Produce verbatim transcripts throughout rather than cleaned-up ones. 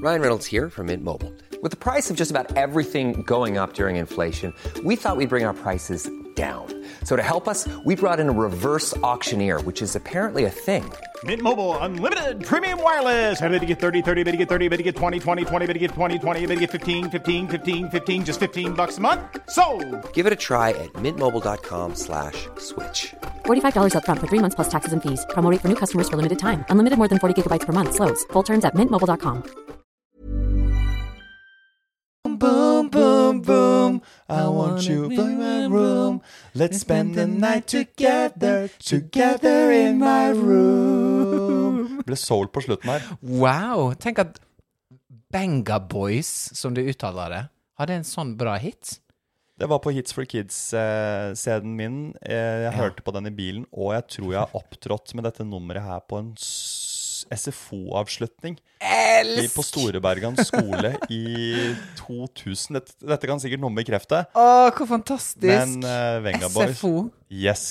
Ryan Reynolds here from Mint Mobile. With the price of just about everything going up during inflation, we thought we'd bring our prices down. So to help us, we brought in a reverse auctioneer, which is apparently a thing. Mint Mobile Unlimited Premium Wireless. How to get thirty, thirty, how to get thirty, how to get twenty, twenty, twenty, how to get twenty, twenty, how to get fifteen, fifteen, fifteen, fifteen, just fifteen bucks a month? Sold! Give it a try at mintmobile.com slash switch. forty-five dollars up front for three months plus taxes and fees. Promo rate for new customers for limited time. Unlimited more than forty gigabytes per month. Slows full terms at mint mobile dot com. Boom, boom, boom. I want you in my room. Let's spend the night together, together in my room. Det ble soul på slutten her. Wow, tenk at Benga Boys, som du uttaler det, hadde en sånn bra hit. Det var på Hits for Kids-C D-en min. Jeg ja. hørte på den i bilen, og jeg tror jeg har opptrådt med dette nummeret her på en S F O-avslutning. Elsk! På Storebergan skole i to tusen. Dette, dette kan sikkert noen bekrefte. Åh, hvor fantastisk. Men uh, Venga Boys. S F O. Yes.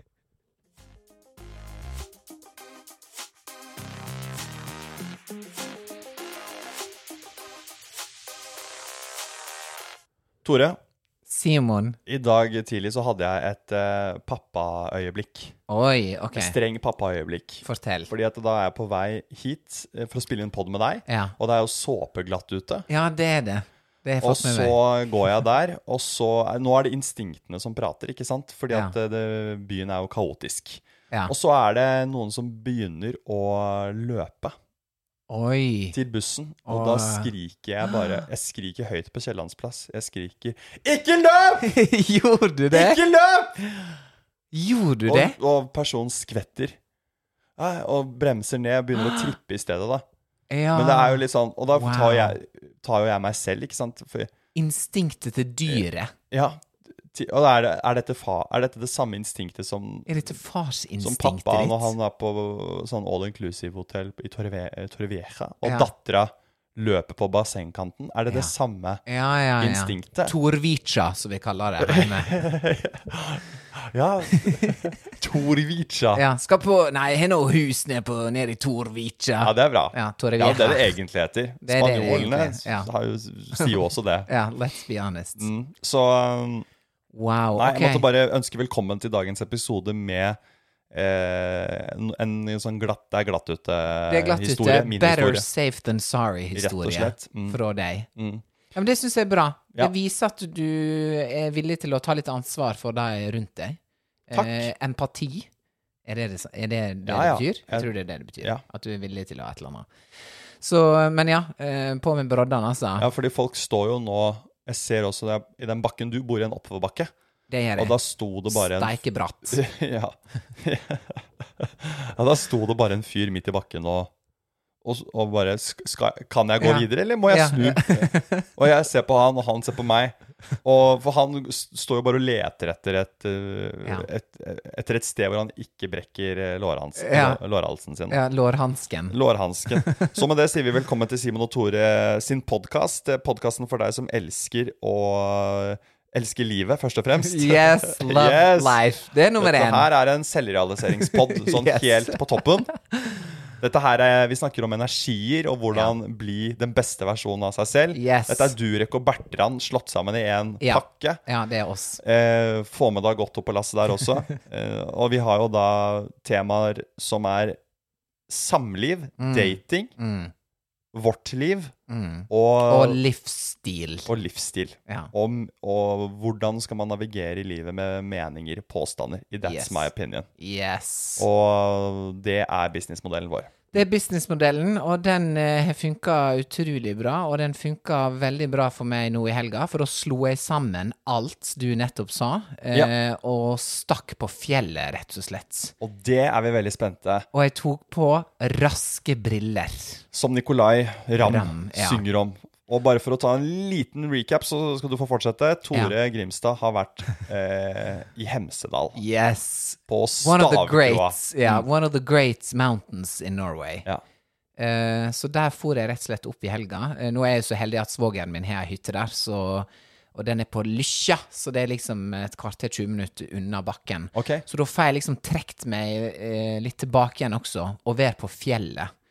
Tore. Simon. I dag tidlig så hadde jeg et uh, pappaøyeblikk. Oi, ok. Et streng pappaøyeblikk. Fortell. Fordi at da er jeg på vei hit uh, for å spille inn podd med deg, ja. og det er jo såpeglatt ute. Ja, det er det. Det er og så går jeg der, og så... Nå er det instinktene som prater, ikke sant? Fordi ja. at uh, det, byen er jo kaotisk. Ja. Og så er det noen som begynner å løpe. Oi. Til bussen, og Åh. da skriker jeg bare Jeg skriker høyt på Kiellandsplass. Jeg skriker Ikke løp! Gjorde du det? Ikke løp! Gjorde du det? Og, og personen skvetter og bremser ned, begynner å trippe i stedet da. Ja. Men det er jo litt sånn, og da wow. tar, jeg, tar jo jeg meg selv, ikke sant? For, instinktet til dyret. Ja. Og er, det, er, dette fa, er dette det samme instinktet som Er dette farsinstinktet som pappa ditt? når han er på sånn all-inclusive-hotell i Torrevieja, og ja. dattera løper på bassengkanten? Er det ja. det samme ja, ja, ja. instinktet? Torvica, som vi kaller det hjemme. Ja, Torvica. Ja, skal på, nei, jeg har noe hus nede, på, nede i Torvica. Ja, det er bra. Ja, ja, det er det egentlig heter. Det Spanjolene det det ja. jo, sier jo også det. Ja, let's be honest. Mm, så... Um, Wow, Nei, ok. jeg måtte bare ønske velkommen til dagens episode med eh, en, en sånn glatt, det er glatt ute Det er glatt historie, ute, min better historie. safe than sorry historie mm. fra deg. Mm. Ja, men det synes jeg er bra. Ja. Det viser at du er villig til å ta litt ansvar for deg rundt deg. Takk. Eh, empati. Er det det, er det, det, ja, ja. det betyr? Jeg jeg tror det er det det betyr. Ja. At du er villig til å ha et eller annet. Så, men ja, eh, på med brodden, altså. Ja, fordi folk står jo nå, jeg ser også det, i den bakken du bor i en oppoverbakke. Det gjør det. Og da sto det bare en... Steikebratt. ja. ja, da sto det bare en fyr midt i bakken og, og, og bare, skal, kan jeg gå ja. videre, eller må jeg ja. snu? og jeg ser på han, og han ser på meg. Og for han står jo bare og leter etter et, ja. et, etter et sted hvor han ikke brekker lårhans, ja. lårhalsen sin. Ja, lårhansken. Lårhansken. Så med det sier vi velkommen til Simon og Tore sin podcast. Podcasten for deg som elsker å elsker livet, først og fremst. Yes, love yes. life. Det er nummer Dette én. Dette her er en selvrealiseringspodd, sånn yes. helt på toppen. Dette her er, vi snakker om energier, og hvordan ja. bli den beste versjonen av seg selv. Yes. Dette er Durek og Bertrand slått sammen i en ja. pakke. Ja, det er oss. Eh, få med deg godt opp på lasset der også. eh, og vi har jo da temaer som er samliv, mm. dating, mm. vårt liv, mm. og, og livsstil. Og livsstil. Ja. Og, og hvordan skal man navigere i livet med meninger, påstander. I That's yes. my opinion. Yes. Og det er businessmodellen vår. Det er businessmodellen, og den har eh, funket utrolig bra, og den funket veldig bra for meg nå i helga, for å slå jeg sammen alt du nettopp sa, eh, ja. og stakk på fjellet, rett og slett. Og det er vi veldig spente. Og jeg tok på raske briller. Som Nikolai Ramm, Ramm ja. synger om. Og bare for å ta en liten recap, så skal du få fortsette. Tore ja. Grimstad har vært eh, i Hemsedal. Yes. På One of the great, Stavgrua. yeah, mm. one of the great mountains in Norway. Ja. Eh, så der for jeg rett og slett opp i helga. Eh, nå er jeg så heldig at svogeren min har en hytte der, så, og den er på Lykkja, så det er liksom et kvarter tjue minutter unna bakken. Okay. Så da får jeg liksom trekt meg eh, litt tilbake igjen også, og være på fjellet.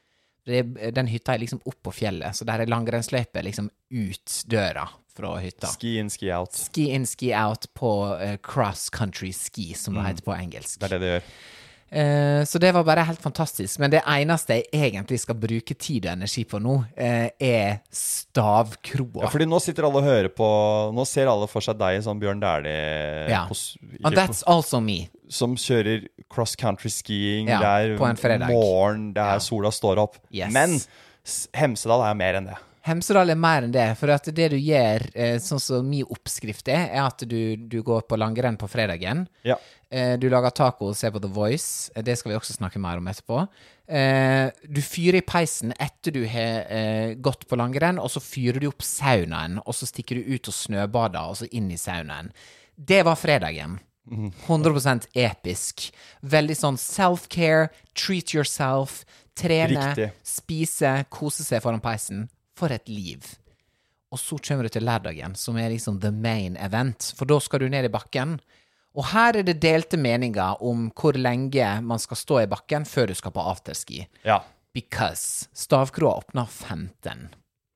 Det, den hytta er liksom opp på fjellet, så der er langrennsløype liksom ut døra fra hytta. Ski in, ski out. Ski in, ski out på uh, cross country ski, som det heter på engelsk. Det er det det gjør. Uh, så det var bare helt fantastisk. Men det eneste jeg egentlig skal bruke tid og energi på nå, uh, er stavkroa. Ja, fordi nå sitter alle og hører på, nå ser alle for seg deg som Bjørn Dæhlie. Ja, på, and that's also me. Som kjører cross-country skiing, Ja, det på en er fredag. morgen, det er Ja. sola står opp. Yes. Men S- Hemsedal er mer enn det. Hemsedal er mer enn det, for at det du gjør, eh, sånn som min oppskrift er, er at du, du går på langrenn på fredagen. Ja. Eh, du lager taco og ser på The Voice. Eh, Det skal vi også snakke mer om etterpå. Eh, du fyrer i peisen etter du har eh, gått på langrenn, og så fyrer du opp saunaen, og så stikker du ut og snøbader, og så inn i saunaen. Det var fredagen. hundre prosent episk. Veldig sånn self-care, treat yourself, trene, Riktig. spise, kose seg foran peisen. For et liv. Og så kommer du til lørdagen, som er liksom the main event, for da skal du ned i bakken. Og her er det delte meninger om hvor lenge man skal stå i bakken før du skal på afterski. Ja. Because stavkroa åpner femten.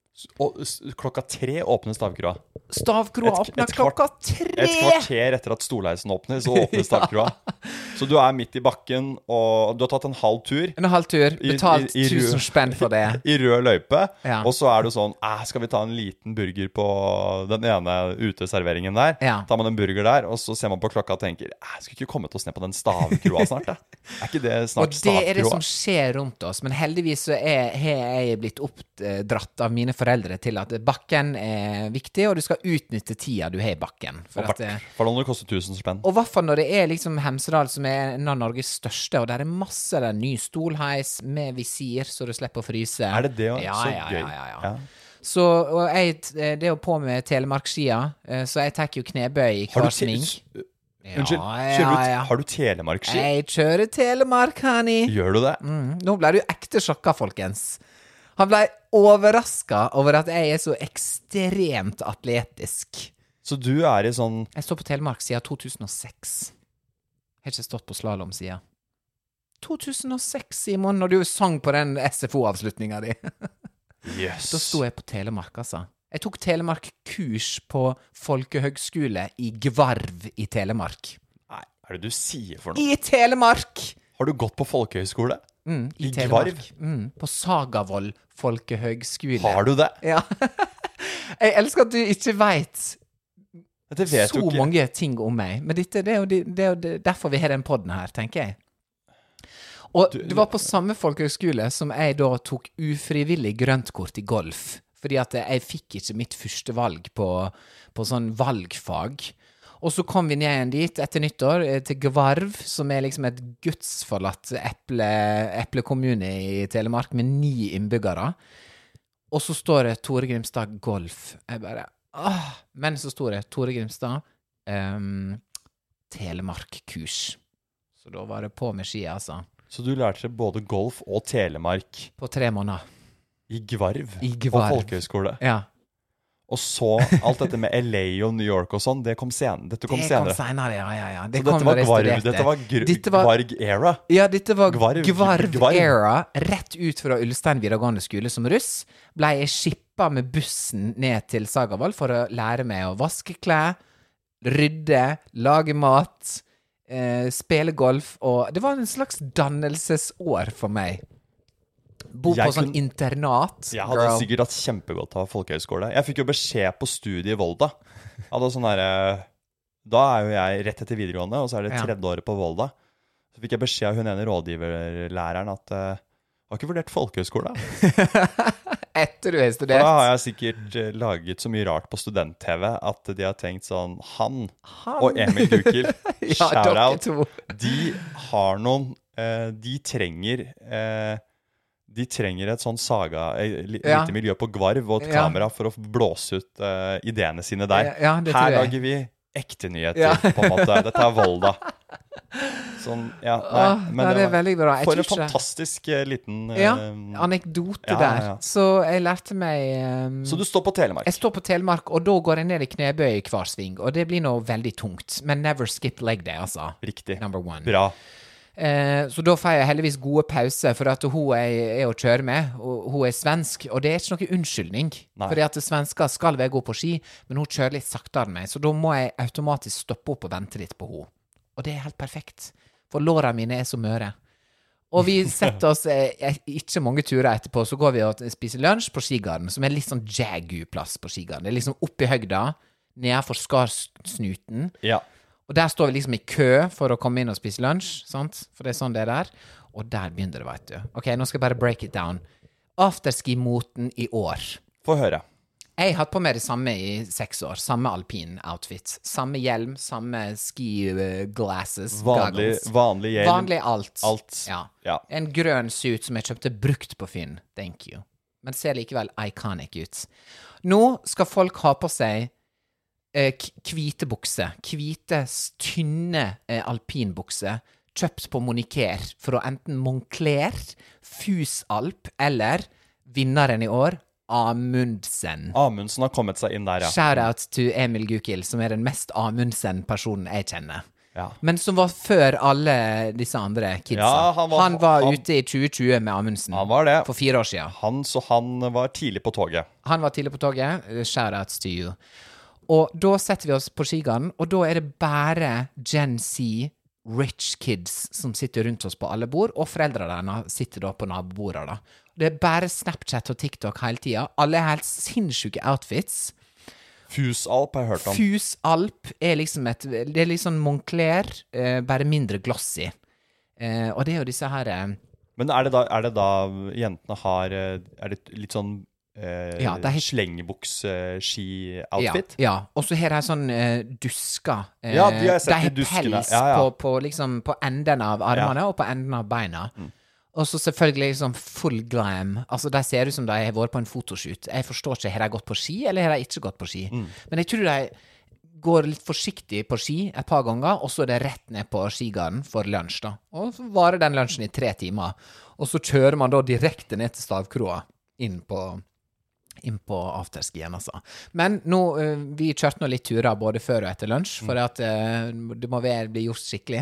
Og s- klokka tre åpner stavkroa. Stavkroa Et- åpner et kvart- klokka tre! Et kvarter etter at Storleisen åpner, så åpner stavkroa. Så du er midt i bakken, og du har tatt en halv tur En halv tur, I- betalt i- i rød- tusen spenn for det. i rød løype, Ja. og så er du sånn, eh, skal vi ta en liten burger på den ene uteserveringen der? Ja. Tar man en burger der, og så ser man på klokka og tenker, eh, skal vi ikke komme til oss ned på den stavkroa snart, da? Er ikke det snart Og det er det stavkroa? som skjer rundt oss. Men heldigvis så er, har jeg blitt oppdratt av mine foreldre til at bakken er viktig, og du skal utnytte tida du har i bakken. For Og at, hvert eh, fall når det koster tusen spenn. og i hvert fall når det er liksom Hemsedal, som er en av Norges største, og der er masse der ny stolheis med visir, så du slipper å fryse. Er det det også? Ja, Så ja, gøy. ja, ja, ja. Ja. Så og jeg, det er jo på med telemarkskia, eh, så jeg tar jo knebøy i Har du hver te- sving. s- Unnskyld, Ja, kjører du, ja, ja. har du telemarkski? Jeg kjører telemark, honey. Gjør du det? Mm, nå ble du ekte sjokka, folkens. Han ble overraska over at jeg er så ekstremt atletisk. Så du er i sånn Jeg står på Telemark siden to tusen og seks. Jeg har ikke stått på slalom siden to tusen og seks, Simon, når du sang på den S F O-avslutninga di. Yes. Da sto jeg på Telemark, altså. Jeg tok Telemark-kurs på folkehøgskole i Gvarv i Telemark. Nei, hva er det du sier for noe? I Telemark! Har du gått på folkehøyskole? Mm, I, I Telemark. Gvarv? Mm, på Sagavoll folkehøgskole. Har du det? Ja. Jeg elsker at du ikke veit Dette vet så du ikke. mange ting om meg. Men dette, det er jo det, det er jo det, derfor vi har den podden her, tenker jeg. Og Du- det var på samme folkehøgskole som jeg da tok ufrivillig grøntkort i golf. Fordi at jeg fikk ikke mitt første valg på, på sånn valgfag. Og så kom vi ned igjen dit etter nyttår, eh, til Gvarv, som er liksom et gudsforlatt eple, eplekommune i Telemark, med ni innbyggere. Og så står det Tore Grimstad Golf. Jeg bare, åh. Men så står det Tore Grimstad um, Telemark-kurs. Så da var det på med skia, altså. Så du lærte deg både golf og telemark På tre måneder. i Gvarv, I Gvarv. og folkehøyskole. Ja. Og så alt dette med L A og New York og sånn, det kom sen dette kom det senere. kom senere, ja, ja, ja. Det Så kom dette var når jeg Gvarv, studerte. dette var, gr Dette var- Gvarg-era. Ja, dette var Gvarv. Gvarv, Gvarv. era, rett ut fra Ulstein videregående skole som russ. Ble jeg skippa med bussen ned til Sagavoll for å lære meg å vaske klær, rydde, lage mat, eh, spille golf, og det var en slags dannelsesår for meg. Bo Jeg på sånn kun- internat, Jeg hadde girl. sikkert hatt kjempegodt av folkehøyskole. Jeg fikk jo beskjed på studiet i Volda. Jeg hadde sånn derre Da er jo jeg rett etter videregående, og så er det Ja. tredje året på Volda. Så fikk jeg beskjed av hun ene rådgiverlæreren at uh, har ikke vurdert folkehøyskole. Etter du har For da studert. har jeg sikkert eh, laget så mye rart på student-T V at de har tenkt sånn Han, Han. og Emil Dukiel, Ja, shout dere out, to. de har noen eh, De trenger eh, De trenger et sånn saga, eh, li, Ja. lite miljø på Gvarv og et Ja. kamera for å blåse ut eh, ideene sine der. Ja, det Her tror jeg. lager vi ekte nyheter, Ja. på en måte. Dette er Volda. Sånn, ja, nei, Åh, men nei, det er var- veldig bra. Jeg For tror en ikke- fantastisk eh, liten eh, Ja, anekdote ja, der. ja, ja. Så jeg lærte meg um, Så du står på Telemark? Jeg står på Telemark, og da går jeg ned i knebøy i hver sving, og det blir nå veldig tungt. Men never skip leg day, altså. Riktig. Number one. Bra. Eh, så da får jeg heldigvis gode pauser, for at hun er, er å kjøre med, og hun er svensk, og det er ikke noe unnskyldning. Nei. Fordi at svensker skal være god på ski, men hun kjører litt saktere enn meg, så da må jeg automatisk stoppe opp og vente litt på henne. Og det er helt perfekt, for lårene mine er så møre. Og vi setter oss eh, ikke mange turer etterpå, så går vi og spiser lunsj på Skigarden, som er litt sånn Jagu-plass på Skigarden. Det er liksom oppe i høgda, nede for Skarsnuten. Ja. Og der står vi liksom i kø for å komme inn og spise lunsj, sant? For det er sånn det er der. Og der begynner det, vet du. Ok, nå skal jeg bare break it down. Afterski-moten i år. Få høre. Jeg har hatt på meg det samme i seks år. Samme alpin-outfit. Samme hjelm, samme ski-glasses, Vanlig, goggles. vanlig hjelm. Vanlig alt. Alt. Ja. Ja. En grønn suit som jeg kjøpte brukt på Finn. Thank you. Men det ser likevel iconic ut. Nå skal folk ha på seg eh, hvite bukser. Hvite, tynne eh, alpinbukser. Kjøpt på Moniker for å enten Moncler, Fusalp eller vinneren i år, Amundsen. Amundsen har kommet seg inn der, ja. Shout out to Emil Gukild, som er den mest Amundsen-personen jeg kjenner. Ja. Men som var før alle disse andre kidsa. Ja, han var- han var han- ute i tjue tjue med Amundsen. Han var det. For fire år siden. Han, så han var tidlig på toget. Han var tidlig på toget. Shout out to you. Og da setter vi oss på Skigarden, og da er det bare Gen Z, rich kids, som sitter rundt oss på alle bord, og foreldrene sitter da på nabobordet da. Det er bare Snapchat og TikTok hele tiden. Alle er helt sinnssyke outfits. Fusalp har jeg hørt om. Fusalp er liksom et, det er liksom Moncler, eh, bare mindre glossy. Eh, og det er jo disse her... Eh, Men er det da, er det da jentene har, eh, er det litt sånn eh, Ja, det er- slengebuks-ski-outfit? Ja, ja. Og så har de sånn eh, dusker. Eh, Ja, de har jeg sett de i har duskene. pels Ja, ja. På, på, liksom, på enden av armene Ja. og på enden av beina. Og så selvfølgelig liksom full glam. Altså, de ser ut som de har vært på en fotoshoot. Jeg forstår ikke, har de gått på ski, eller har de ikke gått på ski? Men jeg tror de går litt forsiktig på ski et par ganger, og så er det rett ned på Skigarden for lunsj da. Og så varer den lunsjen i tre timer. Og så kjører man da direkte ned til Stavkroa, inn på... inn på afterskien, altså. Men nå, uh, vi kjørte nå litt turer både før og etter lunsj, for at uh, det må være, bli gjort skikkelig.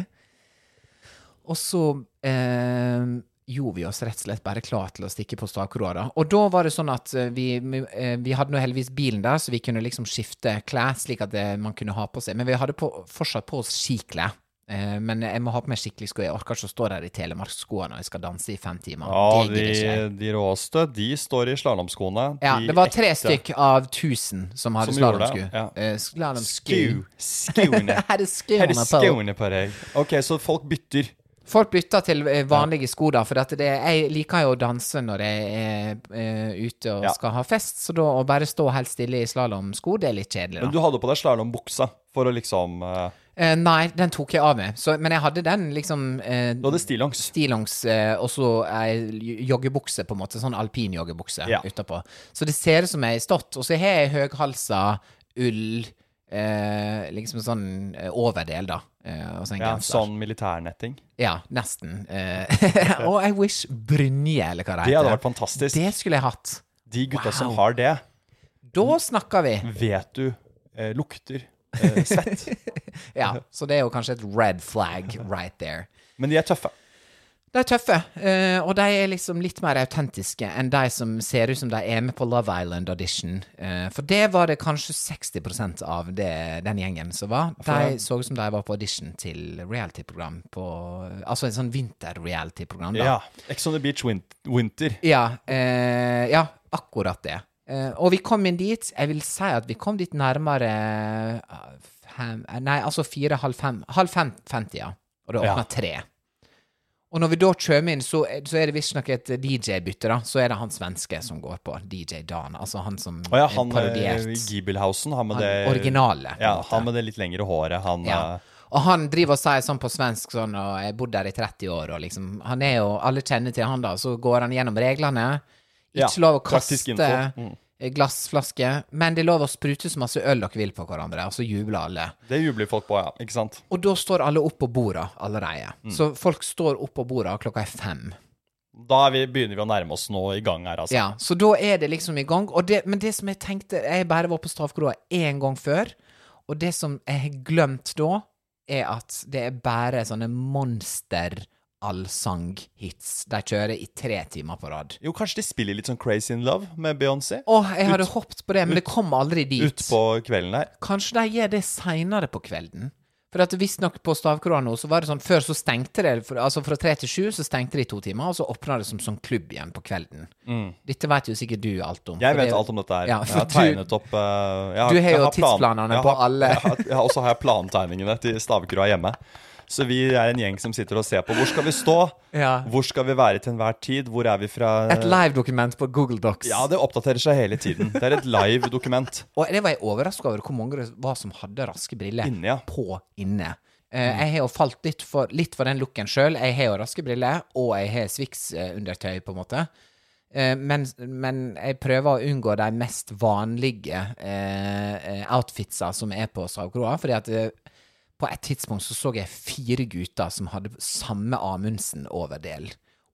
Og så uh, gjorde vi oss rett og slett bare klar til å stikke på Stavkroa da. Og da var det sånn at uh, vi, uh, vi hadde nå heldigvis bilen der, så vi kunne liksom skifte klær, slik at uh, man kunne ha på seg. Men vi hadde på, fortsatt på oss skiklær. Uh, men jeg må ha på meg skikkelig sko. Jeg orker ikke å stå der i telemarkskoene når jeg skal danse i fem timer. Ja, det gidder de, ikke. de råeste, de står i slalomskoene. Ja, De det var tre ekte stykk av tusen som hadde som gjorde det, slalomsku. ja. Eh, slalomsku. Sku. Skoene. Hadde skoene Her er på. skoene på deg. Ok, så folk bytter. Folk bytter til eh, vanlige sko da, for at det, jeg liker jo å danse når jeg er eh, ute og Ja. skal ha fest, så da å bare stå helt stille i slalomsko, det er litt kjedelig da. Men du hadde på deg slalombuksa for å liksom eh, Eh, nei, den tok jeg av meg, så, men jeg hadde den liksom... Eh, Du hadde stillongs. stillongs, eh, og så ei joggebukse på en måte, sånn alpin joggebukse Ja. utapå. Så det ser ut som jeg er stått, og så har jeg høghalsa ull, eh, liksom sånn eh, overdel da, eh, og så en Ja, genser. sånn militærnetting. Ja, nesten. Eh, og I wish Brynje, eller hva det Det heter. hadde vært fantastisk. Det skulle jeg hatt. De gutta Wow. som har det, Da snakker vi. vet du, eh, lukter eh, svett. Ja, så det er jo kanskje et red flag right there. Men de er tøffe. De er tøffe, eh, og de er liksom litt mer autentiske enn de som ser ut som de er med på Love Island audition. Eh, for det var det kanskje seksti prosent av det, den gjengen som var. De så ut som de var på audition til reality-program på, altså en sånn vinter-reality-program da. Ja. Ex on the Beach win Winter. Ja, eh, ja, akkurat det. Eh, og vi kom inn dit, jeg vil si at vi kom dit nærmere eh, fem, nei, altså fire, halv fem, halv fem, femti, ja. Og det åpnet Ja. tre. Og når vi da kommer inn, så, så er det visst nok et D J-bytte da, så er det han svenske som går på, D J Dan, altså han som Og ja, er han parodiert. eh, Giebelhausen, han med Han det originale, på en Ja, måte. han med det litt lengre håret. Han Ja. eh, Og han driver og sier sånn på svensk sånn, og jeg bodde der i tretti år, og liksom, han er jo, alle kjenner til han da, så går han gjennom reglene. Ikke Ja, lov å praktisk kaste info. Mm. glassflaske, men det er lov å sprute så masse øl dere vil på hverandre, og så jubler alle. Det jubler folk på, ja. Ikke sant? Og da står alle opp på bordet allerede. Mm. Så folk står opp på bordet, klokka er fem. Da er vi, begynner vi å nærme oss nå i gang her, altså. Ja, så da er det liksom i gang. Og det, men det som jeg tenkte, jeg bare var på Stavkroa en gang før, og det som jeg har glemt da, er at det er bare sånne monster allsang-hits. De kjører i tre timer på rad. Jo, kanskje de spiller litt sånn Crazy in Love med Beyoncé? Åh, jeg hadde hoppet på det, men det kom aldri dit. Ut på kvelden her. Kanskje de gjør det senere på kvelden. For at visst nok på Stavkroa nå, så var det sånn, før så stengte det, for, altså fra tre til sju, så stengte de to timer, og så åpnet det som sånn klubb igjen på kvelden. Mm. Dette vet jo sikkert du alt om. Jeg vet det, alt om dette her. Ja, jeg har tegnet opp... Uh, jeg har, du har jo har tidsplanene plan, på har, alle. Jeg har, jeg har også har jeg plantegningene til Stavkroa hjemme. Så vi er en gjeng som sitter og ser på hvor skal vi stå, ja. Hvor skal vi være til enhver tid, hvor er vi fra... Et live-dokument på Google Docs. Ja, det oppdaterer seg hele tiden. Det er et live-dokument. Og det var jeg overrasket over hvor mange det var som hadde raske briller inne, ja. På inne. Uh, mm. Jeg har jo falt litt for, litt for den looken selv. Jeg har jo raske briller, og jeg har Swix-undertøy på en måte. Uh, men, men jeg prøver å unngå de mest vanlige uh, outfitsa som er på Stavkroa, fordi at uh, på et tidspunkt så så jeg fire gutter som hadde samme Amundsen-overdel.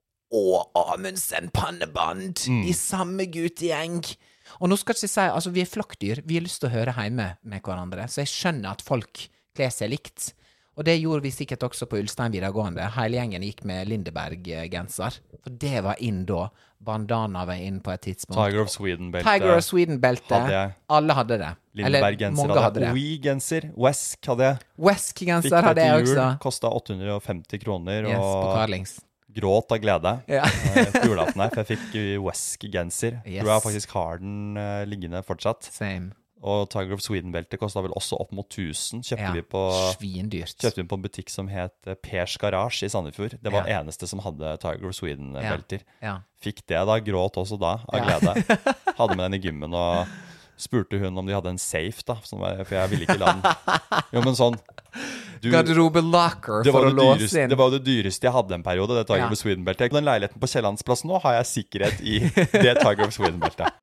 Og Amundsen-panneband mm. I samme guttegjeng. Og nå skal jeg ikke si, altså vi er flokkdyr, vi har lyst til å høre hjemme med hverandre, så jeg skjønner at folk kler seg likt. Og det gjorde vi sikkert også på Ulstein videregående. Hele gjengen gikk med Lindeberg-genser. For det var inn da. Bandana var inn på et tidspunkt. Tiger of Sweden-belte. Tiger of Sweden-belte. Alle hadde det. Lindeberg-genser hadde jeg. Wii-genser. Wesk hadde jeg. Wesk-genser hadde jeg også. Kostet åtte hundre og femti kroner. Yes, og på Carlings. Gråt av glede. Ja. På julaften her, for jeg fikk Wesk-genser. Yes. Tror jeg faktisk har den uh, liggende fortsatt. Same. Og Tiger of Sweden-beltet kostet vel også opp mot tusen. Kjøpte, ja, vi på, kjøpte vi på en butikk som het Pers Garage i Sandefjord. Det var ja. Eneste som hadde Tiger of Sweden-belter. Ja. Ja. Fikk det da, gråt også da, av ja. Glede. Hadde med den i gymmen, og spurte hun om de hadde en safe da, var, for jeg ville ikke la den. Jo, men sånn... Garderobe locker for å låse inn. Det var det dyreste jeg hadde en periode, det Tiger ja. Of Sweden-beltet. Den leiligheten på Kiellandsplassen nå har jeg sikkerhet i det Tiger of Sweden-beltet.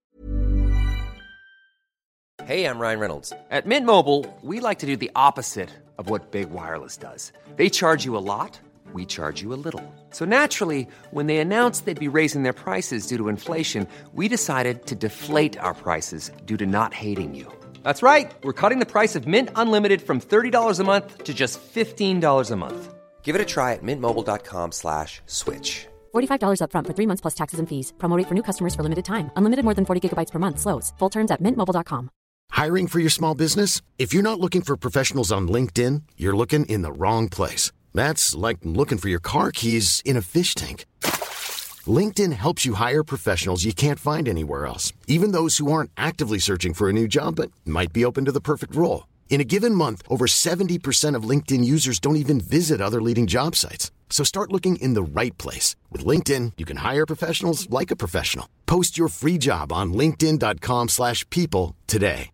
Hey, I'm Ryan Reynolds. At Mint Mobile, we like to do the opposite of what Big Wireless does. They charge you a lot, we charge you a little. So naturally, when they announced they'd be raising their prices due to inflation, we decided to deflate our prices due to not hating you. That's right. We're cutting the price of Mint Unlimited from thirty dollars a month to just fifteen dollars a month. Give it a try at mintmobile.com slash switch. forty-five dollars up front for three months plus taxes and fees. Promo rate for new customers for limited time. Unlimited more than forty gigabytes per month. Slows full terms at mint mobile dot com. Hiring for your small business? If you're not looking for professionals on LinkedIn, you're looking in the wrong place. That's like looking for your car keys in a fish tank. LinkedIn helps you hire professionals you can't find anywhere else, even those who aren't actively searching for a new job but might be open to the perfect role. In a given month, over seventy percent of LinkedIn users don't even visit other leading job sites. So start looking in the right place. With LinkedIn, you can hire professionals like a professional. Post your free job on linkedin.com slash people today.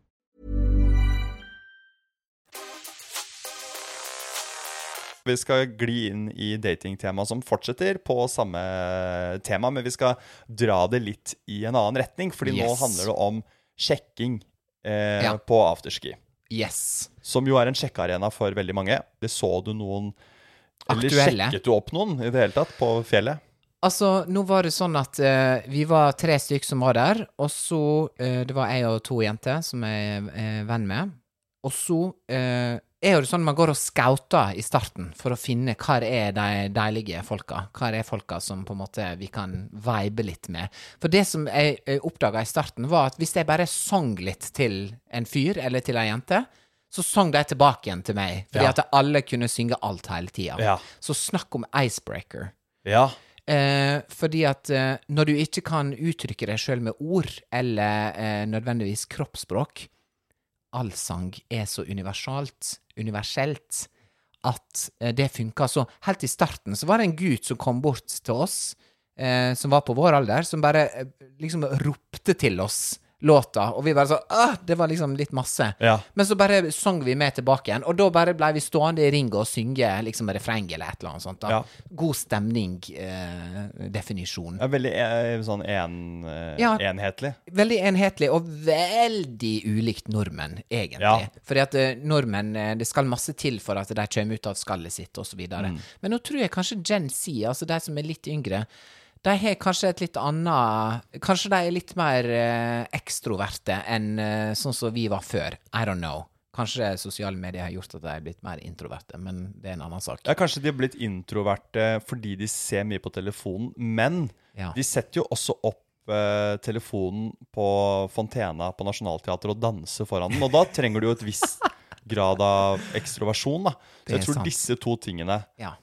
Vi skal gli inn i datingtema som fortsetter på samme tema, men vi skal dra det litt i en annen retning, fordi yes. Nå handler det om sjekking eh, ja. På afterski. Yes. Som jo er en sjekkearena for veldig mange. Det så du noen, eller aktuelle. Sjekket du opp noen i det hele tatt på fjellet? Altså, nå var det sånn at uh, vi var tre stykker som var der, og så, uh, det var jeg og to jenter som jeg er venn med, og så uh, er det sånn at man går og scouter i starten for å finne hva er de deilige folka, hva er folka som på en måte vi kan vibe litt med. For det som jeg oppdaget i starten var at hvis jeg bare sang litt til en fyr eller til en jente, så sang de tilbake igjen til meg, fordi ja. At alle kunne synge alt hele tiden. Ja. Så snakk om icebreaker. Ja. Eh, fordi at eh, når du ikke kan uttrykke deg selv med ord eller eh, nødvendigvis kroppsspråk, allsang er så universalt, universelt, at eh, det funker. Så helt i starten så var det en gutt som kom bort til oss, eh, som var på vår alder, som bare eh, liksom ropte til oss låta, og vi bare så, ah, det var liksom litt masse. Ja. Men så bare sang vi med tilbake igjen, og da bare ble vi stående i ring og synge liksom refreng eller et eller annet sånt. Da. Ja. God stemning, eh, definisjon. Ja, veldig eh, sånn en, eh, ja, enhetlig. Veldig enhetlig, og veldig ulikt nordmenn, egentlig. Ja. Fordi at eh, nordmenn, eh, det skal masse til for at de kommer ut av skallet sitt, og så videre. Mm. Men nå tror jeg kanskje Gen Z, altså de som er litt yngre, de har kanskje et litt annet, kanskje de er litt mer eh, ekstroverte enn eh, sånn som vi var før. I don't know. Kanskje sosiale medier har gjort at de er blitt mer introverte, men det er en annen sak. Ja, kanskje de har blitt introverte fordi de ser mye på telefonen, men Ja. de setter jo også opp eh, telefonen på Fontena på Nationalteatret og danser foran den, og da trenger du jo et visst grad av ekstroversjon, da. Så Det er jeg tror sant. disse to tingene Ja.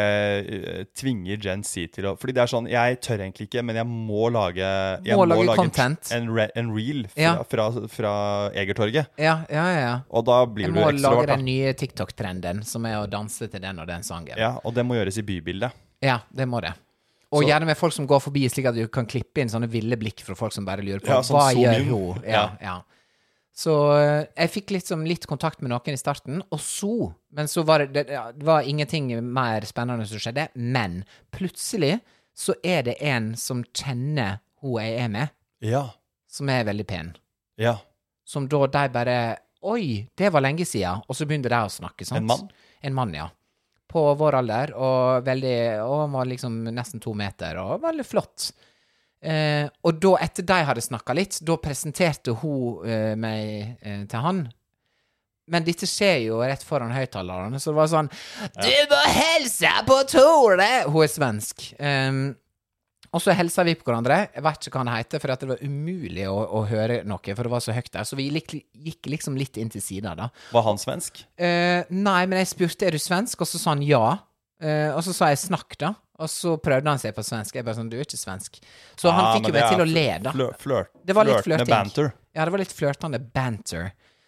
eh, tvinger Gen Z til å... Fordi det er sånn, jeg tør egentlig ikke, men jeg må lage... Jeg Må lage content. En, re, en reel fra, Ja. fra, fra Egertorget. Ja, ja, ja. Og da blir Jeg du må lage ekstrovert, den da. nye TikTok-trenden, som er å danse til den og den sangen. Ja, og det må gjøres i bybildet. Ja, det må det. Og Så- gjerne med folk som går forbi, slik at du kan klippe inn sånne ville blikk fra folk som bare lurer på, Ja, sånn hva zoom gjør in. hun? Ja, Ja. ja. Så eh, jeg fikk liksom litt kontakt med noen i starten, og så, men så var det, det, ja, det var ingenting mer spennende som skjedde, men plutselig så er det en som kjenner hun jeg er med, Ja, som er veldig pen. ja. Som da de bare, oi, det var lenge siden, og så begynte de å snakke, sant? En mann? En mann, ja. På vår alder, og veldig, og han var liksom nesten to meter, og veldig flott. Eh, og da, etter de hadde snakket litt, da presenterte hun eh, meg eh, til han. Men dette skjer jo rett foran høyttalerne, så det var sånn, du må helse på Tore! Hun er svensk. Um, og så helsa vi på hverandre. Jeg vet ikke hva han heter, for at det var umulig å, å høre noe, for det var så høyt der. Så vi gikk, gikk liksom litt inn til siden da. Var han svensk? Eh, nei, men jeg spurte, er du svensk? Og så sa han ja. Eh, og så sa jeg snakk da. Og så prøvde han seg på svensk. Jeg bare sånn, du er ikke svensk. Så han Ah, fikk men jo det meg er til å le da. Flør, flørt, Det var litt flørtende flørting. banter. Ja, det var litt flørtende banter.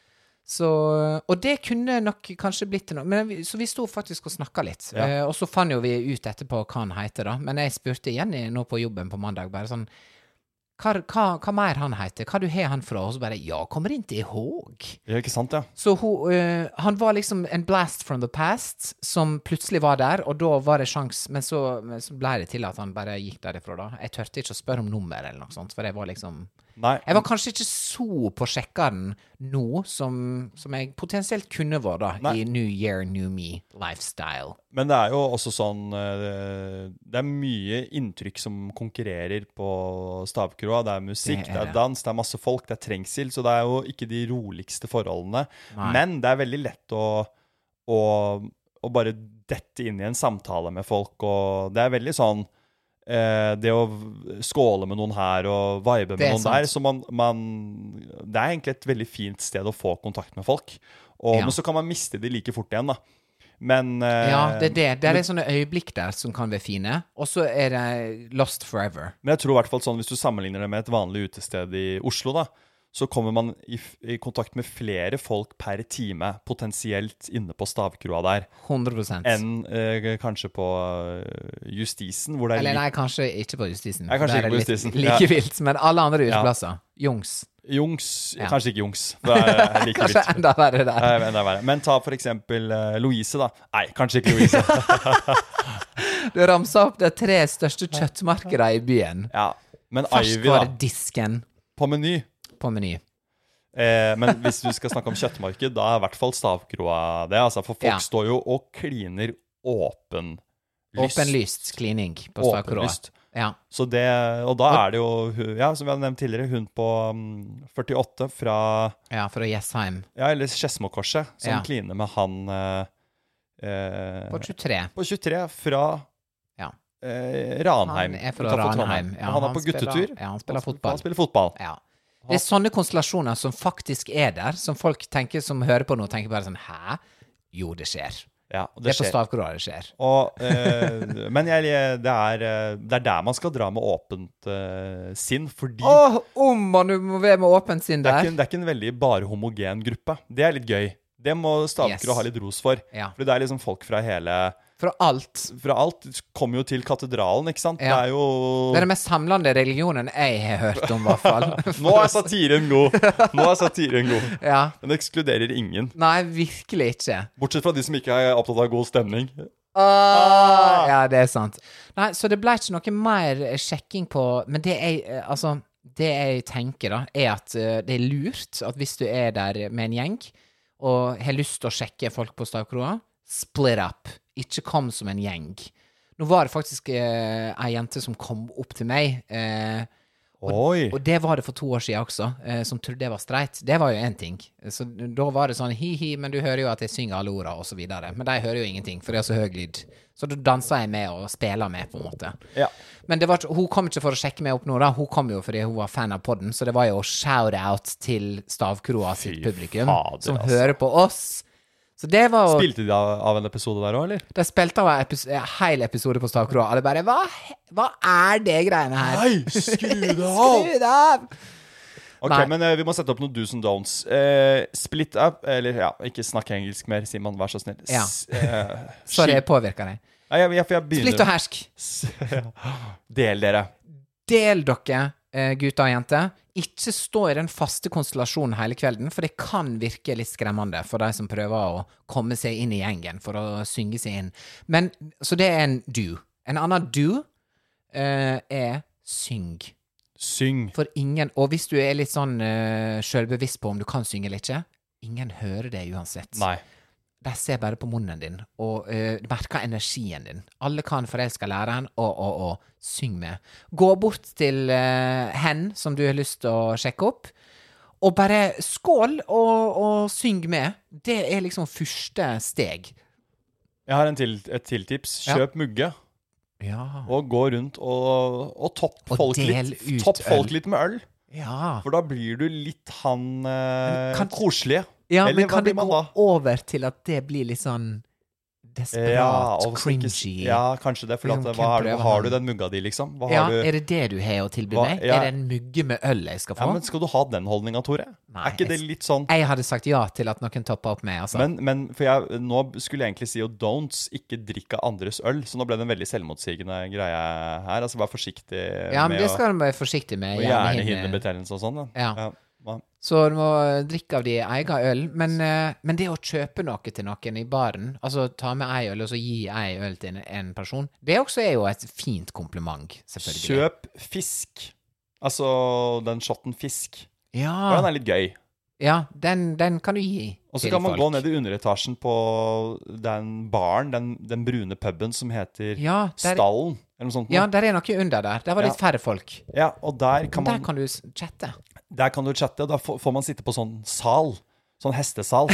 Så, og det kunne nok kanskje blitt til noe. Men vi, så vi sto faktisk og snakket litt. Ja. Eh, og så fann jo vi ut etterpå hva han heter da. Men jeg spurte Jenny nå på jobben på mandag, bare sånn, hva, hva, hva mer han heter? Hva du har han fra? Og så bare, ja, kommer ikke ihåg. Ja, ikke sant, ja. Så hun, øh, han var liksom en blast from the past som plutselig var der, og da var det sjans, men så, men så ble det til at han bare gikk derifra da. Jeg tørte ikke å spørre om nummer eller noe sånt, for jeg var liksom... Nei, Jeg var kanskje ikke så på sjekkeren nå som, som jeg potensielt kunne være da, Nei. i New Year, New Me lifestyle. men det er jo også sånn eh, det er mye inntrykk som konkurrerer på stavkroa. Det er musikk, Det det er er, det. dans, det er masse folk, det er trengsel, så det er jo ikke de roligste forholdene. Nei. Men det er veldig lett å, å, å bare dette inn i en samtale med folk, og det er veldig sånn eh, det å skåle med noen her og vibe med Det er noen sant. der, så man, man det er egentlig et veldig fint sted å få kontakt med folk, og, Ja. men så kan man miste de like fort igjen da. Men eh, Ja, det er det. Det er sånne øyeblikk der som kan være fine, og så er det lost forever. Men jeg tror i hvert fall sånn, hvis du sammenligner det med et vanlig utested i Oslo da, så kommer man i, f- i kontakt med flere folk per time potensielt inne på stavkroa der, hundre prosent. enn eh, kanskje på eh, Justisen, hvor det er Eller nei, litt kanskje ikke på Justisen. Nei, kanskje Der ikke er på litt Justisen. Like Ja. vilt, men alle andre uteplasser. Jungs. Jungs, Ja. kanskje ikke Jungs, det er like Kanskje vilt. enda verre der. Nei, enda verre. Men ta for eksempel eh, Louise da. Nei, kanskje ikke Louise. Du ramsa opp de tre største kjøttmarkedene i byen. Ja, men Ivy da, Ferskvaredisken på Meny. på Meny. Eh, men hvis du skal snakke om kjøttmarked, da er i hvert fall stavkroa det, altså, for folk Ja. står jo og kliner åpen lyst. Åpenlyst klining på Stavkroa. Åpenlyst. Ja. Så det, og da er det jo, hu- ja, som vi hadde nevnt tidligere, hun på um, førtiåtte fra, ja, fra Jessheim. ja, eller Skedsmokorset, som Ja. kliner med han eh, eh, På tjuetre. på tjuetre fra Ja. eh, Ranheim. Han er fra utenfor Ranheim. Trondheim. Ja, Og han er han på spiller- guttetur. ja, han spiller sp- fotball. Han spiller fotball. Ja. Det er sånne konstellasjoner som faktisk er der, som folk tenker, som hører på nå, tenker bare sånn, hæ? Jo, det skjer. Ja, og Det det er på skjer. Stavkroa det skjer. Og, eh, men jeg, det, er, eh, det er der man skal dra med åpent eh, sinn, fordi Åh, om man må være med åpent sinn det, er der. ikke, det er ikke en veldig bare homogen gruppe. Det er litt gøy. Det må Stavkroa Yes. ha litt ros for. Ja. Fordi det er liksom folk fra hele Fra alt. Fra alt kommer jo til katedralen, ikke sant? Ja. Det er jo Det er den mest samlende religionen jeg har hørt om, i hvert fall. Nå er satiren god! Nå er satiren god. Ja. Men det ekskluderer ingen. Nei, virkelig ikke. Bortsett fra de som ikke er opptatt av god stemning. Ah, ja, det er sant. Nei, så det ble ikke noe mer sjekking på. Men det jeg, eh, altså, det jeg tenker, da, er at eh, det er lurt at hvis du er der med en gjeng og har lyst til å sjekke folk på Stavkroa, split up. Ikke kom som en gjeng. Nå var det faktisk eh, ei jente som kom opp til meg, eh, Oi. Og det var det for to år siden også, eh, som trodde det var streit. Det var jo en ting. Så da var det sånn, hi-hi, men du hører jo at jeg synger alle ordene, og så videre. Men de hører jo ingenting, for det er så høy lyd. Så da danset jeg med og spiller med, på en måte. Ja. Men det var, hun kom ikke for å sjekke meg opp nå da. Hun kom jo fordi hun var fan av podden, så det var jo shout-out til Stavkroa sitt publikum, fader, som altså. hører på oss. Så det var jo... Spilte de av, av en episode der også, eller? De spilte av en epis- en hel episode på Stavkroa, og det bare, hva, hva er det greiene her? Nei, skru det av! Skru det av! Ok, Nei. men uh, vi må sette opp noen do's and don'ts. Uh, split up, eller ja, ikke snakk engelsk mer, Simon, vær så snill. Ja. S- uh, Sorry, ski- jeg påvirker deg. Nei, jeg, jeg, for jeg begynner... Splitt og hersk. Del dere. Del dere, eh, gutter og jenter. Ikke stå i den faste konstellasjonen hele kvelden, for det kan virke litt skremmende for de som prøver å komme seg inn i gjengen for å synge seg inn. Men, så det er en do. En annen do eh, er syng. Syng. For ingen, og hvis du er litt sånn eh, selvbevisst på om du kan synge eller ikke, ingen hører det uansett. Nei. De ser bare på munnen din, og uh, merker energien din. Alle kan forelske læreren, og, og, og, syng med. Gå bort til uh, hen som du har lyst til å sjekke opp, og bare skål og, og syng med. Det er liksom første steg. Jeg har en til, et til tips. Kjøp mugge, Ja. og gå rundt og, og topp Og folk, del litt, ut topp folk øl. litt med øl. Ja. For da blir du litt han eh, kan- koselige. Ja, Eller men hva kan det blir man gå da? over til at det blir litt sånn desperat, Ja, og så ikke- cringy? Ja, kanskje det. For Liksom, at, hvem hva, er, det- prøver hva har han? du den mugga di, liksom? Hva Ja, har du? er det det du har å tilby Hva- meg? ja. Er det en mugge med øl jeg skal få? Ja, men skal du ha den holdninga, Tore? Nei, er ikke det jeg- litt sånn? Jeg hadde sagt ja til at noen toppa opp meg, altså. Men, men for jeg, nå skulle jeg egentlig si jo don'ts, ikke drikk av andres øl. Så nå ble det en veldig selvmotsigende greie her. Altså vær forsiktig ja, men med det skal du være forsiktig med. å og hjernehinnebetennelse og sånn. Da. Ja. Ja, hva? Så du må drikke av de egen øl. Men, eh, men det å kjøpe noe til noen i baren, altså ta med ei øl og så gi ei øl til en, en person, det også er jo et fint kompliment, selvfølgelig. Kjøp fisk. Altså den shotten fisk. Ja, Ja, den er litt gøy. ja den, den kan du gi Og så til kan man folk. gå ned i underetasjen på den baren, den, den brune puben som heter Ja, der, Stallen, eller noe sånt. ja, der er noe under der. Der var Ja. litt færre folk. Ja, og der kan Men man der kan du s- chatte. Der kan du chatte, og da får får man sitte på sånn sal. Sånn hestesal.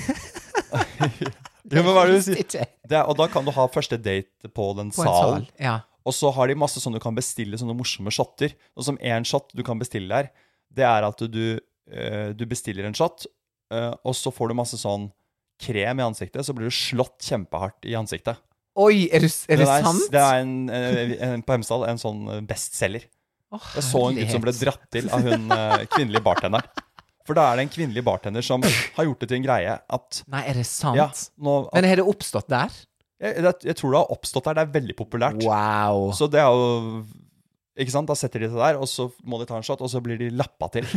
Jo, men hva er det du sier? Ikke Det er, og da kan du ha første date på den på en salen. sal. Ja. Og så har de masse sånn du kan bestille sånne morsomme shotter. Og som en shot du kan bestille der, det er at du, eh, du bestiller en shot, eh, og så får du masse sånn krem i ansiktet, så blir du slått kjempehardt i ansiktet. Oi, er, du, er det, er, sant? Det er en, en, en, på Hemsedal en sånn bestselger. Åh, Jeg så en gutt som ble herlighet. dratt til av hun eh, kvinnelige bartenderen. For da er det en kvinnelig bartender som har gjort det til en greie at Nei, er det sant? ja, nå, at, Men har det oppstått der? jeg, jeg, jeg tror det har oppstått der. Det er veldig populært. Wow. Så det er jo Ikke sant? Da setter de seg der, og så må de ta en shot, og så blir de lappa til.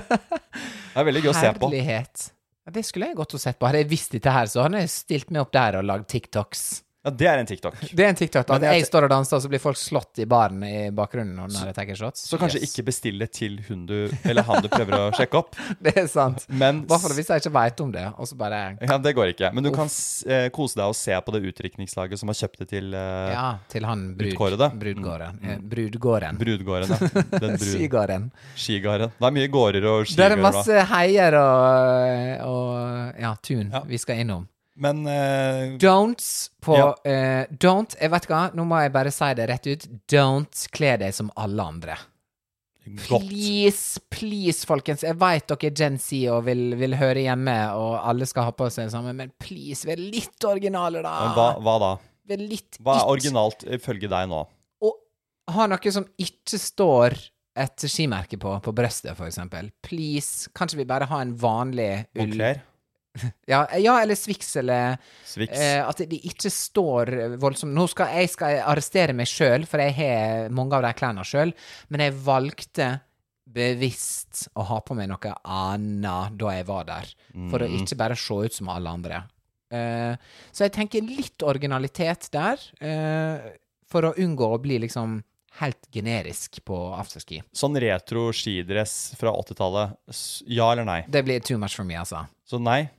Det er veldig gøy å se på. Herlighet. Ja, det skulle jeg godt ha sett på. Hadde jeg visst dette her, så hadde jeg stilt meg opp der og lagd TikToks. Ja, det er en TikTok. Det er en TikTok. At Men jeg- jeg står og danser, og så blir folk slått i baren i bakgrunnen når jeg tar shots. Så kanskje Yes. ikke bestille til hun du Eller han du prøver å sjekke opp. Det er sant. Men Hva for hvis jeg ikke vet om det, og så bare Ja, det går ikke. Men du kan s- eh, kose deg og se på det utdrikningslaget som har kjøpt det til eh, Ja, til han brud, Utkårede. brudgården. Eh, brudgården. brudgården. Ja. Den brud, Skigården. skigården. Det er mye gårder og Det er skigårder. masse heier og, og ja, tun Ja. vi skal innom. Men eh, Don'ts på Ja. eh, Don't, jeg vet hva, nå må jeg bare si det rett ut. Don't kle deg som alle andre. godt. Please, please, folkens. Jeg vet dere er Gen Z og vil, vil høre hjemme, og alle skal ha på seg det samme, men please, vær litt originale, da. Men hva, hva da? Vær litt Hva er ikke- originalt ifølge deg nå? Og ha noe som ikke står et skimerke på, på brøstet, for eksempel. Please, kanskje vi bare ha en vanlig ull... Håndklær? Ja, ja, eller Swix, eller Swix? eh, at det ikke står voldsomt. Nå skal jeg skal arrestere meg sjøl, for jeg har mange av de klærne sjøl, men jeg valgte bevisst å ha på meg noe annet da jeg var der, for å ikke bare se ut som alle andre. Eh, så jeg tenker litt originalitet der, eh, for å unngå å bli liksom helt generisk på afterski. Sånn retro skidress fra åttitallet, s- ja eller nei? Det blir too much for me, altså. Så nei?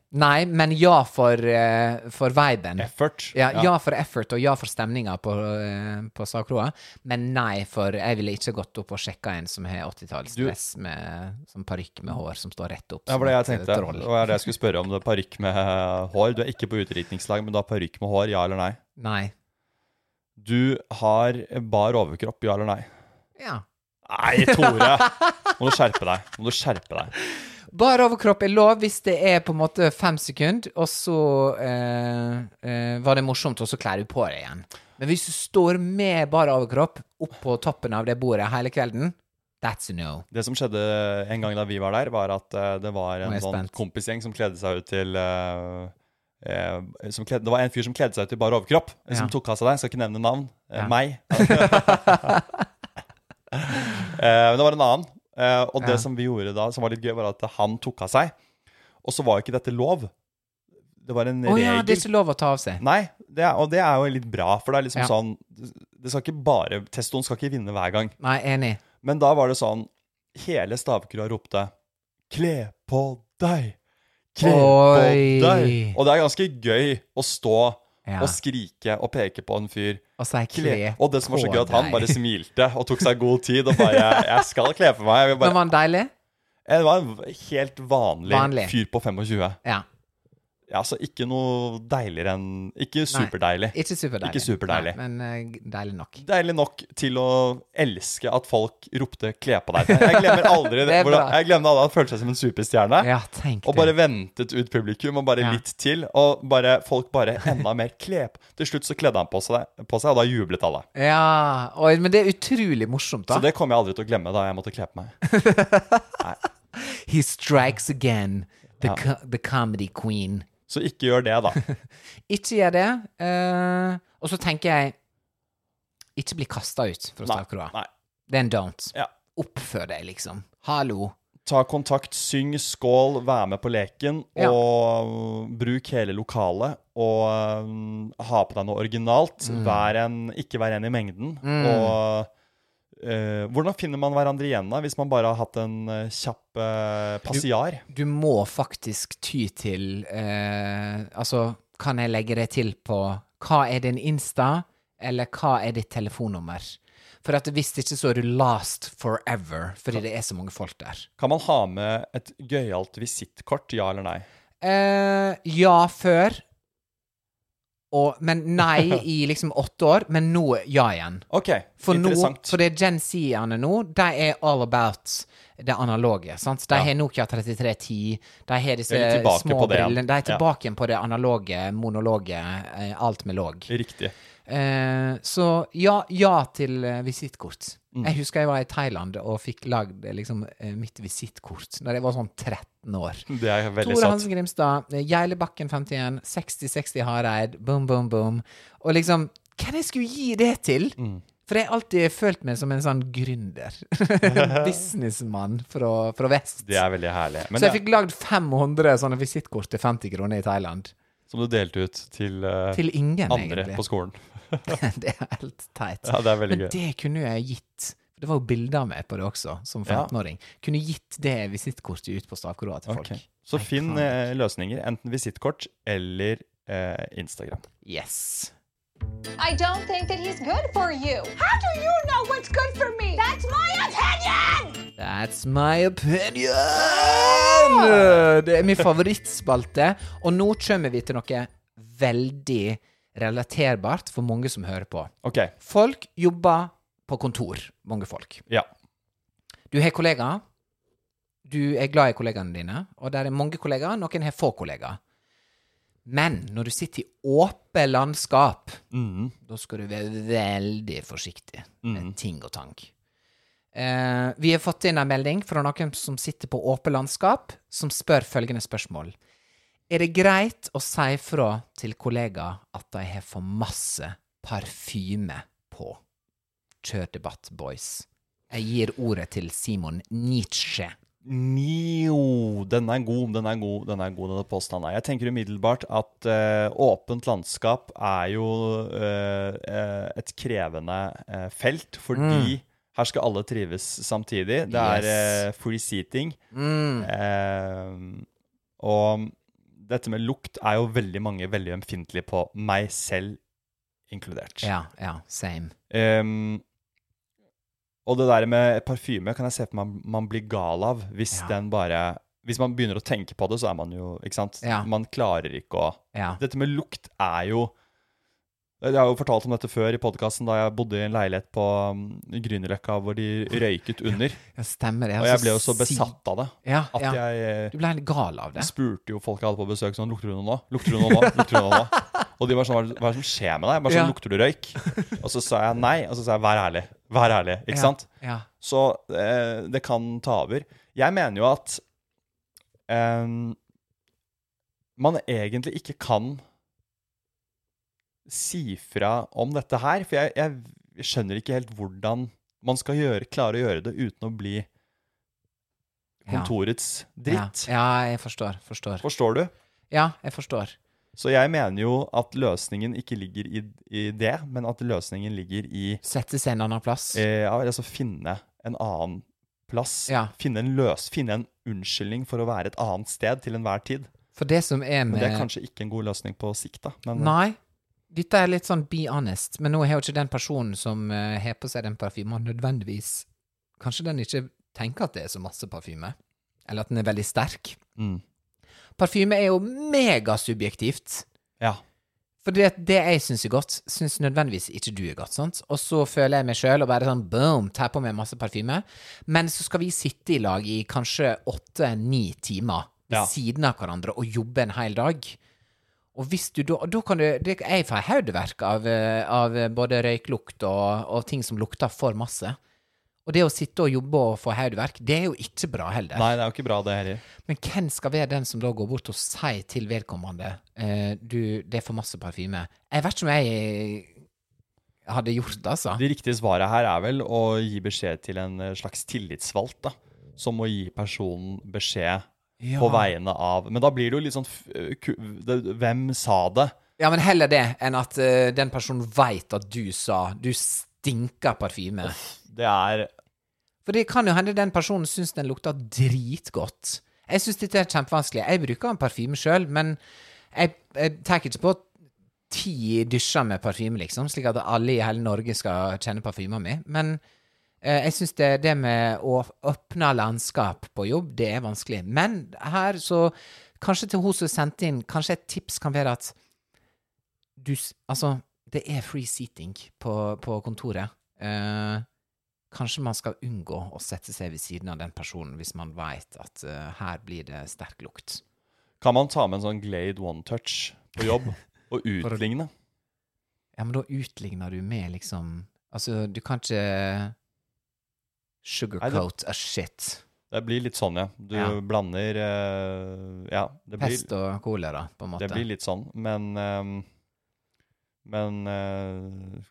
Nei, men ja for, uh, for viben. Effort. Ja, ja. ja for effort, og ja for stemninga på, uh, på Stavkroa. Men nei for jeg ville ikke gått opp og sjekka en som har åttitallsdress med som parykk med hår som står rett opp. Ja, det var det jeg tenkte. Det var det jeg skulle spørre om. Det er parykk med hår. Du er ikke på utritningslag, men du har parykk med hår, ja eller nei? Nei. Du har bar overkropp, ja eller nei? Ja. Nei, Tore! Må du skjerpe deg. Må du skjerpe deg. Bar overkropp er lov hvis det er på en måte fem sekunder, og så eh, eh, var det morsomt, og så klær du på deg igjen. Men hvis du står med bar overkropp opp på toppen av det bordet hele kvelden, that's a no. Det som skjedde en gang da vi var der, var at uh, det var en sånn spent. kompisgjeng som kledde seg ut til... Uh, uh, som kledde, det var en fyr som kledde seg ut til bar overkropp, ja. Som tok av seg deg, skal ikke nevne navn. Uh, ja. Meg. uh, men det var en annen. Uh, og det ja. som vi gjorde da, som var litt gøy, var at han tok av seg. Og så var ikke dette lov. Det var en oh, regel. Ja, det er ikke lov å ta av seg. Nei, det er, og det er jo litt bra, for det er liksom ja. sånn, det skal ikke bare, testoen skal ikke vinne hver gang. Nei, enig. Men da var det sånn, hele Stavkroa ropte, kle på deg, kle Oi. på deg. Og det er ganske gøy å stå ja. og skrike og peke på en fyr. Og si kle Og det som var så gøy at han bare smilte og tok seg god tid og bare, jeg skal kle på meg. Bare, Men var han deilig? Det var en helt vanlig, vanlig. fyr på tjuefem. Ja. Ja, så ikke noe deiligere enn... Ikke superdeilig. Nei, ikke superdeilig. Ikke superdeilig. Nei, men uh, deilig nok. Deilig nok til å elske at folk ropte kle på deg. Jeg glemmer aldri det. det jeg glemmer aldri at han følte seg som en superstjerne. Ja, tenk det. Og bare ventet ut publikum, og bare ja. litt til. Og bare, folk bare enda mer kle på. Til slutt så kledde han på seg, på seg og da jublet alle. Ja, Oi, men det er utrolig morsomt da. Så det kommer jeg aldri til å glemme da jeg måtte kle på meg. Nei. He strikes again. The, ja. co the comedy queen. Så ikke gjør det, da. Ikke gjør det. Uh, og så tenker jeg, ikke bli kastet ut fra Stavkroa. Nei. Det er en don't. Ja. Oppfør deg, liksom. Hallo. Ta kontakt, syng, skål, vær med på leken, ja. og bruk hele lokalet, og um, ha på deg noe originalt. Mm. Vær en, ikke vær en i mengden. Mm. Og... Uh, hvordan finner man hverandre igjen da, hvis man bare har hatt en uh, kjapp uh, passiar? Du, du må faktisk ty til, uh, altså, kan jeg legge det til på, hva er din Insta, eller hva er ditt telefonnummer? For at hvis ikke så er du last forever, fordi det er så mange folk der. Kan man ha med et gøyalt visittkort, ja eller nei? Uh, ja, før. Og, men nei i liksom åtte år, men nå ja igjen. Ok, for interessant. Nå, for det Gen Z-ene nå, de er all about det analoge, sant? De ja. har Nokia trettitre ti, de har disse små brillene, de er tilbake ja. på det analoge, monologe, alt med låg. Riktig. Eh, så ja, ja til uh, visittkort. Mm. Jeg husker jeg var i Thailand og fikk lagd liksom, uh, mitt visittkort da jeg var sånn tretten år. Det er veldig Tore satt. Hansen Grimstad, Geilebakken femtien, seksti seksti Hareid, boom, boom, boom. Og liksom, hvem jeg skulle gi det til? Mm. For jeg har alltid følt meg som en sånn gründer. Businessmann fra, fra vest. Det er veldig herlig. Men så jeg fikk lagd fem hundre sånne visittkort til femti kroner i Thailand. Som du delte ut til, uh, til ingen, andre egentlig. På skolen. Det er helt teit. Ja, det er veldig Men gøy. det kunne jeg gitt. Det var jo bilder med på det også, som femtenåring. Ja. Kunne gitt det visitkortet ut på Stavkroa til folk. Okay. Så finn eh, løsninger, enten visittkort eller eh, Instagram. Yes. I don't think that he's good for you. How do you know what's good for me? That's my opinion! That's my opinion! Det er min favorittspalte, og nå kommer vi til noe veldig relaterbart for mange som hører på. Ok. Folk jobber på kontor, mange folk. Ja. Du har kollegaer, du er glad i kollegaene dine, og der er mange kollegaer, noen har få kollegaer. Men når du sitter i åpent landskap, mm. da skal du være veldig forsiktig med mm. ting og tang. Eh, vi har fått inn en melding fra noen som sitter på åpent landskap, som spør følgende spørsmål. Er det greit å si fra til kollegaer at de har for masse parfyme på? Kjør debatt, boys. Jeg gir ordet til Simon Nietzsche. Nio, den er god, den er god, den er god, denne påstanden. Jeg tenker umiddelbart at uh, åpent landskap er jo uh, uh, et krevende uh, felt, fordi mm. her skal alle trives samtidig. Det er uh, free seating. Mm. Uh, og dette med lukt er jo veldig mange veldig ømfintlige på, meg selv inkludert. Ja, ja, same. Um, og det der med parfyme kan jeg se for meg man, man blir gal av, hvis Ja. den bare, hvis man begynner å tenke på det, så er man jo, ikke sant? Ja. Man klarer ikke å, Ja. dette med lukt er jo, jeg har jo fortalt om dette før i podcasten da jeg bodde i en leilighet på um, Grünerløkka hvor de røyket under, Ja, stemmer det. og jeg ble jo så besatt av det, Ja, at ja. jeg... Du ble helt gal av det. spurte jo folk jeg hadde på besøk sånn, lukter du noe nå? Lukter du noe nå? Lukter du noe nå? Og de var sånn, hva, hva er det som skjer med deg? Bare sånn, Ja. lukter du røyk? Og så sa jeg nei, og så sa jeg, vær ærlig, vær ærlig, ikke Ja, sant? Ja. Så eh, det kan ta over. Jeg mener jo at eh, man egentlig ikke kan si fra om dette her, for jeg, jeg skjønner ikke helt hvordan man skal gjøre, klare å gjøre det uten å bli kontorets dritt. Ja, ja, jeg forstår, forstår. Forstår du? Ja, jeg forstår. Så jeg mener jo at løsningen ikke ligger i, i det, men at løsningen ligger i Sette seg en annen plass. eh, ja, altså finne en annen plass. Ja. Finne en løs, finne en unnskyldning for å være et annet sted til enhver tid. For det som er Men med... det er kanskje ikke en god løsning på sikt, da. Men, Nei, dette er litt sånn be honest, men nå har jo ikke den personen som uh, har på seg den parfymen nødvendigvis, kanskje den ikke tenker at det er så masse parfyme, eller at den er veldig sterk. Mm. Parfyme er jo megasubjektivt. Ja. For det, det jeg synes er godt, synes nødvendigvis ikke du er godt, sant? Og så føler jeg meg selv og bare sånn, boom, tar på meg masse parfyme. Men så skal vi sitte i lag i kanskje åtte-ni timer ved Ja. siden av hverandre og jobbe en hel dag. Og hvis du da, da kan du, det, jeg får høydeverk av, eh, av både røyklukt og, og ting som lukter for masse. Og det å sitte og jobbe og få høydeverk, det er jo ikke bra heller. Nei, det er jo ikke bra det heller. Men hvem skal være den som da går bort og sier til vedkommende eh, du, det er for masse parfyme? Jeg vet ikke om jeg hadde gjort det, altså. Det riktige svaret her er vel å gi beskjed til en eh, slags tillitsvalgt, da. Som må gi personen beskjed Ja. på vegne av... Men da blir det jo litt sånn... f- ku- det, hvem sa det? Ja, men heller det enn at eh, den personen vet at du sa du stinker parfyme. Det er... For det kan jo hende den personen synes den lukter dritgodt. Jeg synes dette er kjempevanskelig. Jeg bruker en parfyme selv, men jeg, jeg tar ikke på ti dysjer med parfyme, liksom, slik at alle i hele Norge skal kjenne parfymen min. Men eh, jeg synes det, det med å åpne landskap på jobb, det er vanskelig. Men her så, kanskje til hun som sendte inn, kanskje et tips kan være at du, s- altså, det er free seating på, på kontoret. Eh, Kanskje man skal unngå å sette seg ved siden av den personen hvis man vet at uh, her blir det sterk lukt. Kan man ta med en sånn Glade One Touch på jobb og utligne? Ja, men da utligner du med liksom... Altså, du kan ikke sugarcoat a shit. Det blir litt sånn, ja. Du Ja. blander... eh, ja, det blir, Pest og kolera, på en måte. det blir litt sånn. Men... ehm, men... eh,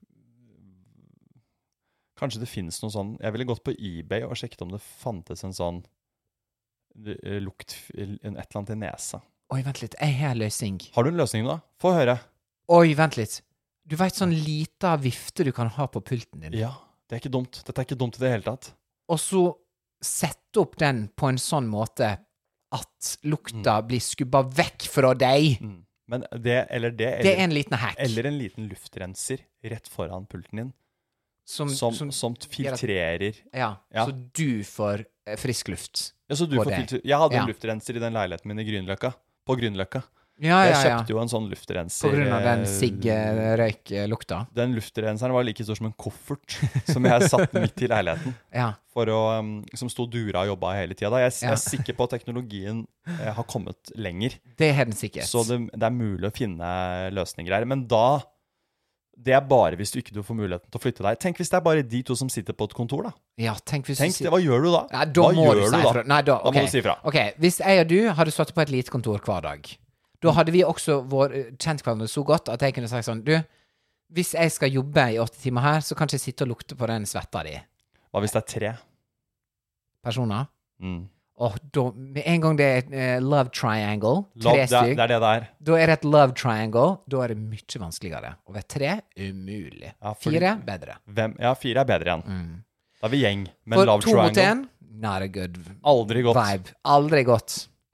kanskje det finnes noe sånn... Jeg ville gått på eBay og sjekket om det fantes en sånn... eh, lukt... En et eller annet i nesa. Oi, vent litt. Jeg har en løsning. Har du en løsning da? Få høre. Oi, vent litt. Du vet sånn lita vifte du kan ha på pulten din. Ja, det er ikke dumt. Dette er ikke dumt i det hele tatt. Og så sette opp den på en sånn måte at lukta blir skubba vekk fra deg. Mm. Men det, eller det, eller, Det er en liten hack. eller en liten luftrenser rett foran pulten din, som, som, som, som filtrerer. ja, Ja. så du får eh, frisk luft. Ja, så du på får det. filtre... Jeg hadde Ja. en luftrenser i den leiligheten min i Grünerløkka. På Grünerløkka. Ja, Jeg ja, ja. kjøpte jo en sånn luftrenser. På grunn av den eh, sigg-røyk-lukta. Den luftrenseren var like stor som en koffert, som jeg satte midt i leiligheten. Ja. For å, um, som sto dura og jobba hele tida. Jeg, jeg Ja. er sikker på at teknologien eh, har kommet lenger. Det er den sikkert. Så det, det er mulig å finne løsninger her. Men da Det er bare hvis du ikke du får muligheten til å flytte deg. Tenk hvis det er bare de to som sitter på et kontor, da. Ja, tenk hvis Tenk du det, Hva gjør du da? Nei, da hva må gjør du si da? ifra. Nei, da, Da ok. må du si ifra. Ok, hvis jeg og du hadde sittet på et lite kontor hver dag, da hadde vi også vår, kjent hverandre så godt at jeg kunne sagt sånn, du, hvis jeg skal jobbe i åtte timer her, så kan ikke jeg sitte og lukte på den svetta di. Hva hvis det er tre? Personer? Mm. Og da, med en gang det er et eh, love triangle, Love, tre det, er, stygg, det er det det er. da er det et love triangle, da er det mye vanskeligere. Og ved tre, umulig. Ja, fordi- Fire, bedre. Hvem? Ja, fire er bedre igjen. Mm. Da er vi gjeng. Men For love to mot triangle en, not a good aldri godt. vibe. Aldri godt.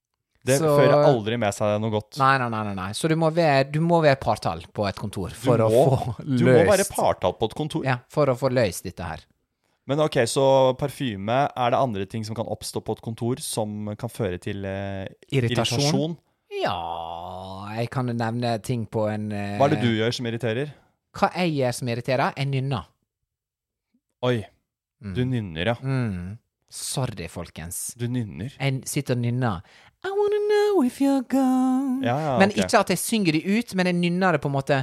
Det Så- fører aldri med seg noe godt. Nei, nei, nei, nei, nei. Så du må være, du må være partall på et kontor for du, å må, få du løst må være partall på et kontor. Ja, for å få løst dette her. Men ok, så parfyme, er det andre ting som kan oppstå på et kontor som kan føre til eh, Irritasjon. irritasjon? Ja, jeg kan nevne ting på en eh, Hva er det du gjør som irriterer? Hva jeg gjør som irriterer, er nynner. Oi, du nynner, ja. Mm. Sorry, folkens. Du nynner. Jeg sitter og nynner. I wanna know if you're gone. Ja, ja, Men ok. ikke at jeg synger det ut, men jeg nynner det på en måte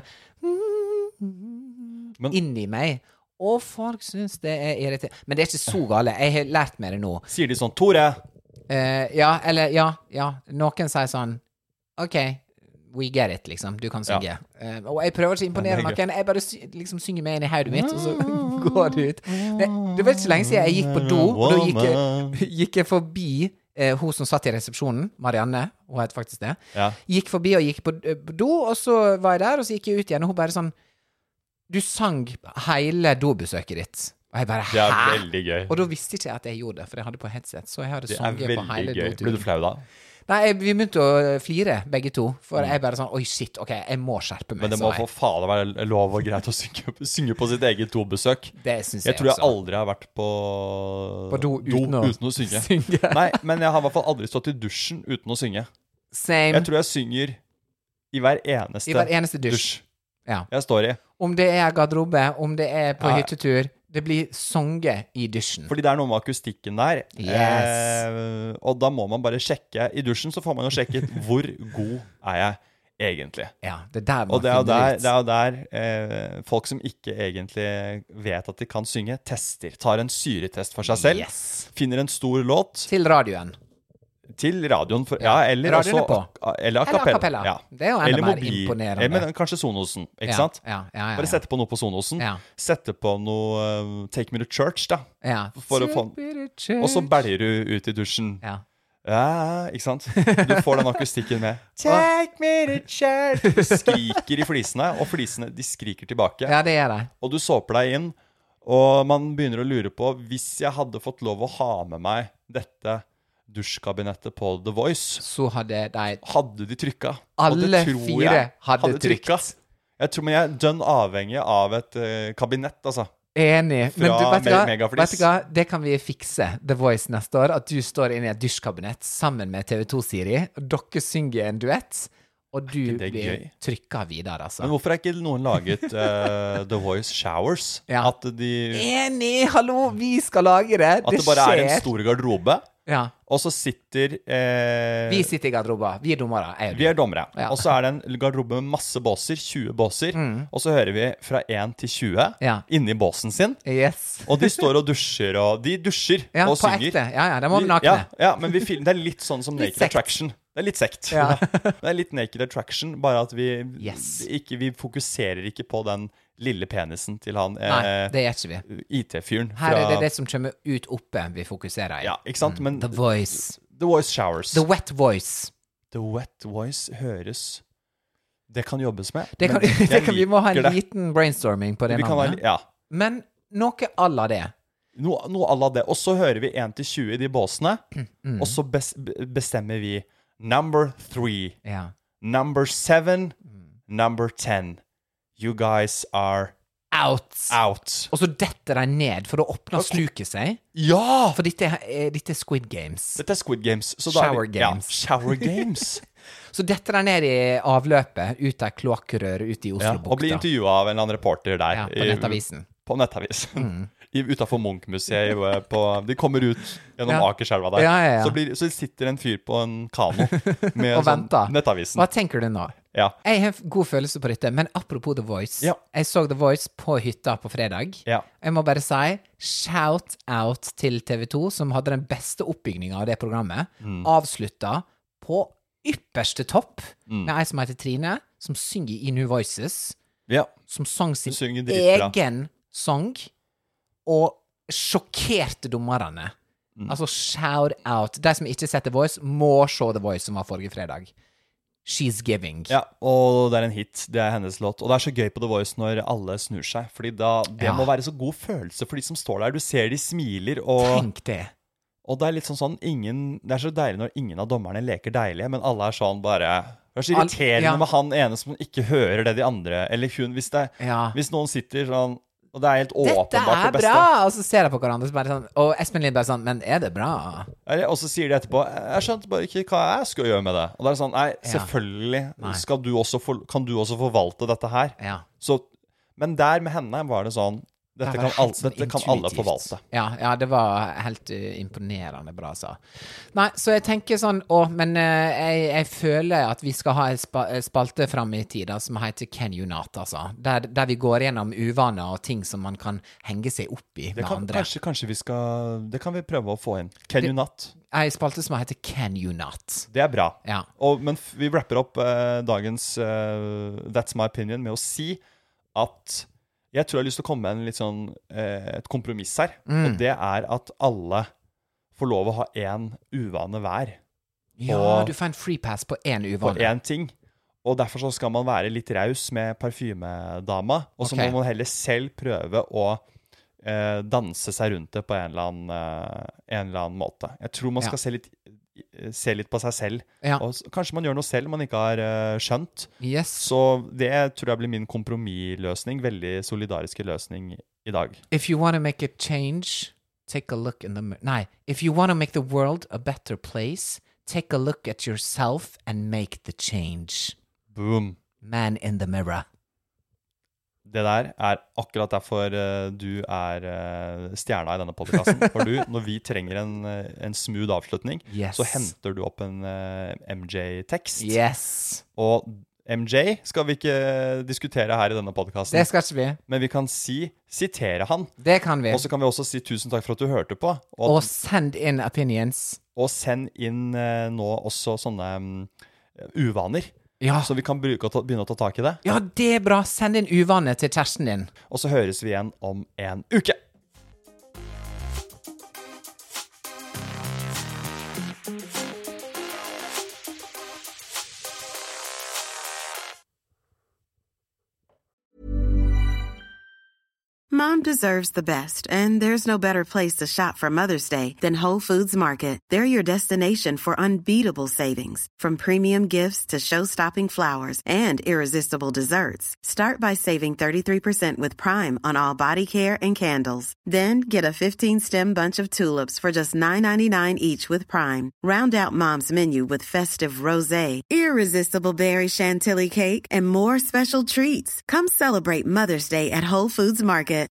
Men- inni meg. Og folk syns det er irriterende. Men det er ikke så gale. Jeg har lært meg det nå. Sier de sånn, Tore, Eh, ja, eller ja, ja. Noen sier sånn OK, we get it, liksom. Du kan synge. Eh, og jeg prøver ikke å imponere Ja, det er noen. Jeg bare sy liksom synger meg inn i hodet mitt, og så går det ut. Det, det var ikke så lenge siden jeg gikk på do, og da gikk jeg, gikk jeg forbi eh, hun som satt i resepsjonen, Marianne, hun heter faktisk det. Ja. Gikk forbi og gikk på eh, på do, og så var jeg der, og så gikk jeg ut igjen, og hun bare sånn Du sang hele dobesøket ditt. Og jeg bare Det er Hæ? veldig gøy. Og da visste ikke jeg at jeg gjorde det, for jeg hadde på headset. Så jeg hadde Det er sunget på hele veldig gøy. doturen. Ble du flau da? Nei, jeg, vi begynte å flire, begge to. For jeg bare sånn Oi, shit, OK, jeg må skjerpe meg. Men det sa må jeg. for faen være lov og greit å synge, synge på sitt eget dobesøk. Det syns jeg, Jeg tror jeg også. aldri har vært på, På do uten å uten å synge. synge. Nei, men jeg har i hvert fall aldri stått i dusjen uten å synge. Same. Jeg tror jeg synger i hver eneste, I hver eneste dusj. Ja. jeg står i. Om det er garderobe, om det er på Ja. hyttetur. Det blir sunget i dusjen. Fordi det er noe med akustikken der. Yes. Eh, og da må man bare sjekke. I dusjen så får man jo sjekket hvor god er jeg egentlig. Ja, det er der man Og det er jo finner der, ut. det er jo der eh, folk som ikke egentlig vet at de kan synge, tester. Tar en syretest for seg selv. Yes. Finner en stor låt Til radioen. til radioen. For, ja, eller radioen også er på. a- Eller a Eller a cappella. cappella. Ja. Det er jo enda Eller mer mobil- imponerende. Eller men kanskje Sonosen, ikke Ja, sant? ja, ja, ja, Bare ja. sette på noe på Sonosen. Ja. Sette på noe uh, Take Me to Church, da. Ja. For å få Og så bæljer du ut i dusjen. Ja. Ja, ikke sant? Du får den akustikken med. Take me to church. Du skriker i flisene, og flisene de skriker tilbake. ja, det gjør de. Og du såper deg inn, og man begynner å lure på, hvis jeg hadde fått lov å ha med meg dette dusjkabinettet på The Voice, Så hadde de hadde de trykka. Alle Og det tror fire jeg hadde trykka. trykt. Jeg tror men jeg er dønn avhengig av et eh, kabinett, altså. Enig. Men Fra du, vet, du hva? Me- Megaflis. vet du hva? Det kan vi fikse, The Voice, neste år. At du står inne i et dusjkabinett sammen med T V to-Siri, og dere synger en duett, og du ikke det blir gøy? trykka videre, altså. Men hvorfor er ikke noen laget eh, The Voice Showers? Ja. At de Enig! Hallo, vi skal lage det! At det bare skjer. er en stor garderobe, Ja. og så sitter eh, Vi sitter i garderoba. Vi er dommere. Jeg og du. Vi er dommere. Ja. Og så er det en garderobe med masse båser, tjue båser. Og så hører vi fra én til tjue Ja. inni båsen sin. Yes. Og de står og dusjer, og de dusjer Ja, og på synger. ekte. Ja, ja, de må Vi- være nakne. Ja, ja, men vi film, det er litt sånn som Litt Naked sekt. Attraction. Det er litt sekt. Ja. Det er litt Naked Attraction, bare at vi, Yes. ikke, vi fokuserer ikke på den lille penisen til han Nei, eh, det gjør ikke vi. I T-fyren. Her er det det som kommer ut oppe vi fokuserer i. Ja, ikke sant? Men The Voice. The Voice Showers. The Wet Voice. The Wet Voice høres Det kan jobbes med. Det kan, men jeg det kan, vi må ha en liker det. liten brainstorming på det Vi kan ha, navnet. ja, Men noe à la det. noe, noe à la det. Og så hører vi én til tjue i de båsene, Mm. og så bes, bestemmer vi number three, Ja. number seven, number ten. You guys are Out. out. Og så detter de ned, for da åpner sluket seg. Ja! For dette er, dette er Squid Games. Dette er Squid Games. Så da er Shower vi, Games. Ja, shower games. Så detter de ned i avløpet, ut av kloakkrøret ute i ja, og blir Oslobukta. intervjua av en eller annen reporter der. Ja, på i- Nettavisen. På Nettavisen. I- Utenfor Munch-museet. i- på- De kommer ut gjennom Ja. Akerselva der. Ja, ja, ja. Så, blir, så sitter en fyr på en kano med Og sånn venter. Nettavisen. Hva tenker du nå? Ja. Jeg har god følelse på dette, men apropos The Voice. Ja. Jeg så The Voice på hytta på fredag. Ja. Jeg må bare si shout out til T V to, som hadde den beste oppbygninga av det programmet. Mm. Avslutta på ypperste topp Mm. med ei som heter Trine, som synger i New Voices. ja. Som sang sin synger dritbra. egen sang, og sjokkerte dommerne. Mm. Altså, shout out. De som ikke har sett The Voice, må se The Voice, som var forrige fredag. She's giving. Ja, og det er en hit. Det er hennes låt. Og det er så gøy på The Voice når alle snur seg. Fordi da, det Ja. må være så god følelse for de som står der. Du ser de smiler, og, Tenk det. Og det er litt sånn sånn, ingen, det er så deilig når ingen av dommerne leker deilige, men alle er sånn bare, det er så irriterende ja. med han ene som ikke hører det de andre, eller hun, hvis, det, ja. hvis noen sitter sånn, og det er helt åpenbart det beste. Dette er bra! Og så ser jeg på hverandre, så bare sånn, og Espen Lind bare sånn, men er det bra? Og så sier de etterpå, jeg skjønte bare ikke hva jeg skal gjøre med det. Og det er sånn, nei, selvfølgelig ja. skal du også for, kan du også forvalte dette her. Ja. Så, men der med henne var det sånn, Dette, kan, all, sånn dette kan alle forvalte. Ja, ja, det var helt uh, imponerende bra, så. Nei, så jeg tenker sånn, å, men uh, jeg, jeg føler at vi skal ha en spa, spalte frem i tida som heter Can You Not, altså. Der, der vi går gjennom uvaner og ting som man kan henge seg opp i med kan, andre. Kanskje, kanskje vi skal, det kan vi prøve å få inn. Can det, You Not? En spalte som heter Can You Not. Det er bra. Ja. Og, men vi wrapper opp uh, dagens uh, That's My Opinion med å si at jeg tror jeg har lyst til å komme med en litt sånn, eh, et kompromiss her, mm. og det er at alle får lov å ha en uvane hver. Ja, og, du får en free pass på en uvane. På en ting. Og derfor så skal man være litt raus med parfymedama, og så okay. må man heller selv prøve å eh, danse seg rundt det på en eller annen, eh, en eller annen måte. Jeg tror man skal ja. se litt se litt på seg selv. Ja. Og kanskje man gjør noe selv man ikke har uh, skjønt. Yes. Så det tror jeg blir min kompromissløsning, veldig solidariske løsning i dag. If you want to make a change, take a look in the mirror. Nei, if you want to make the world a better place, take a look at yourself and make the change. Boom. Man in the mirror. Det der er akkurat derfor uh, du er uh, stjerna i denne podcasten. For du, når vi trenger en, en smooth avslutning, yes. så henter du opp en uh, M J-tekst. Yes. Og M J skal vi ikke diskutere her i denne podcasten. Det skal ikke vi. Men vi kan si, sitere han. Det kan vi. Og så kan vi også si tusen takk for at du hørte på. Og, og send inn opinions. Og send inn uh, nå også sånne um, uvaner. Ja. Så vi kan bruke å ta, begynne å ta tak i det. Ja, det er bra. Send inn uvane til kjæresten din. Og så høres vi igjen om en uke. Mom deserves the best, and there's no better place to shop for Mother's Day than Whole Foods Market. They're your destination for unbeatable savings, from premium gifts to show-stopping flowers and irresistible desserts. Start by saving thirty-three percent with Prime on all body care and candles. Then get a fifteen-stem bunch of tulips for just nine ninety-nine each with Prime. Round out Mom's menu with festive rosé, irresistible berry chantilly cake, and more special treats. Come celebrate Mother's Day at Whole Foods Market.